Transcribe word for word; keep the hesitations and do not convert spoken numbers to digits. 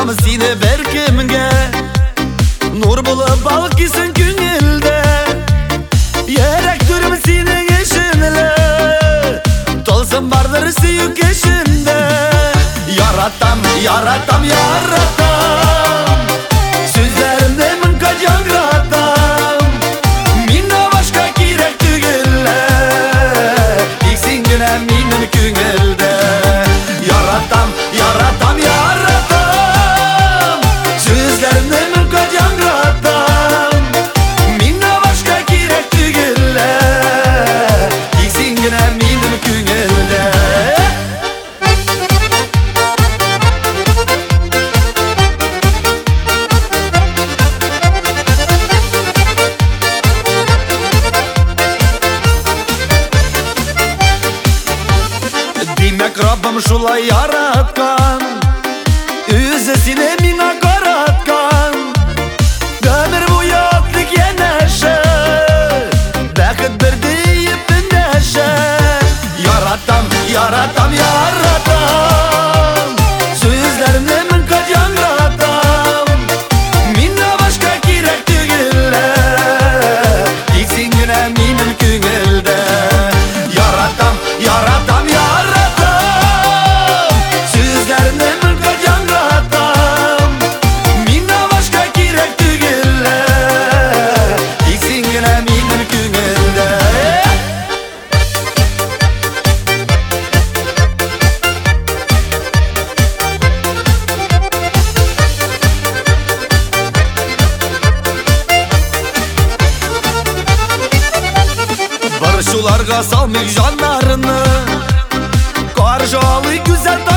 Yaşatam seni berkimge, nur bulup balkısın günilde. Yerek durma senin eşinle, tolsun vardır süyük eşinde. Yaratam, yaratam, yaratam, sözlerimde min kacan gratam. Minna başka kirek tügülle, iksin güne minin küngülde. Yaratam, yaratam, yaratam, sözlerimde min kacan gratam. Minna başka kirek tügülle, iksin güne minin küngülde. Demek Rabbim şulay yaratkan, üzesine mina karatkan. Ömür bu yoklik yeneşe, bakıt bir deyip neşe. Yaratam, yaratam, yaratam, sözlerimle min kacan gratam. Minna başka kirek tügülle, iksin güne minin küngülde. Yaratam, yaratam, yaratam, sözlerimle min kacan gratam. Minna başka kirek tügülle, iksin güne minin küngülde. Barışularga salmik canlarını, karşılı güzel